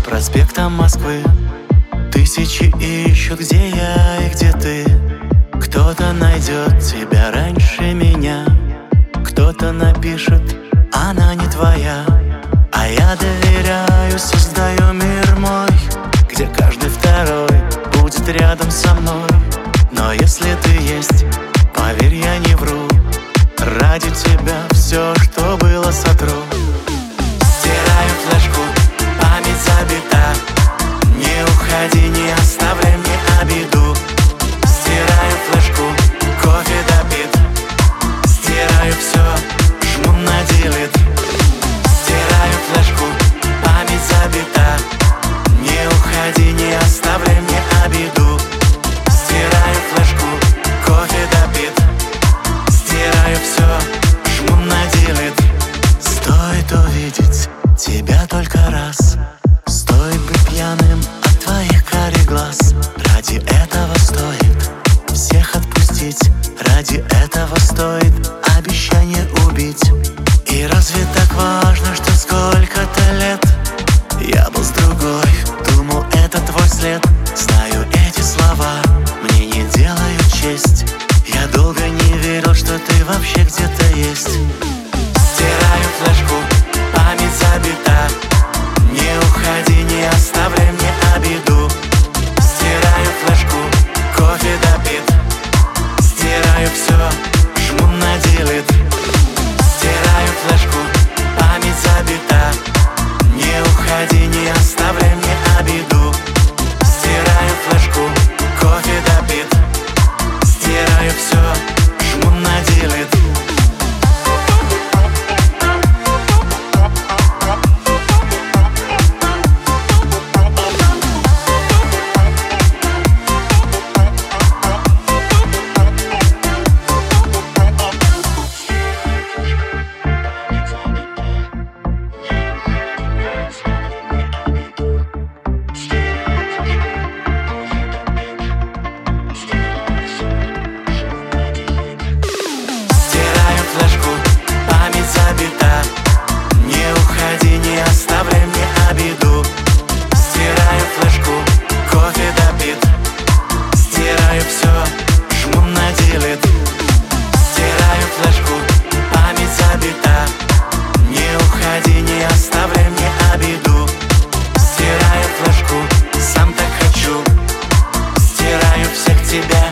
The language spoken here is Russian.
проспектам Москвы. Тысячи ищут, где я и где ты. Кто-то найдет тебя раньше меня, кто-то напишет: она не твоя. А я доверяю, создаю мир мой, где каждый второй будет рядом со мной. Но если ты есть, поверь, я не вру, ради тебя все, что было, сотру. Стираю флешку, память забита, не уходи, не оставляй мне обиду. Стираю флешку, кофе допит, стираю все, жму на делет. Стираю флешку, память забита, не уходи, не оставляй мне обиду. Стираю флешку, кофе допит, стираю все, жму на делет. Стоит увидеть тебя только раз, стоит быть пьяным от твоих карих глаз. Ради этого стоит всех отпустить, ради этого стоит обещание убить. И разве так важно, что сколько-то лет я был с другой, думал, это твой след. Знаю, эти слова мне не делают честь, я долго не верил, что ты вообще где-то есть. Стираю флешку, память забита, не уходи, не оставляй мне обиду. Стираю флешку, кофе допит, стираю все, жму на делет. Стираю флешку, память забита, не уходи, не оставляй мне обиду. Стираю флешку, кофе допит, стираю все, жму на делет. Флешку, память забита, не уходи, не оставляй мне обиду. Стираю флешку, кофе допит, стираю все, жму на делет. Стираю флешку, память забита, не уходи, не оставляй мне обиду. Стираю флешку, сам так хочу, стираю всех тебя.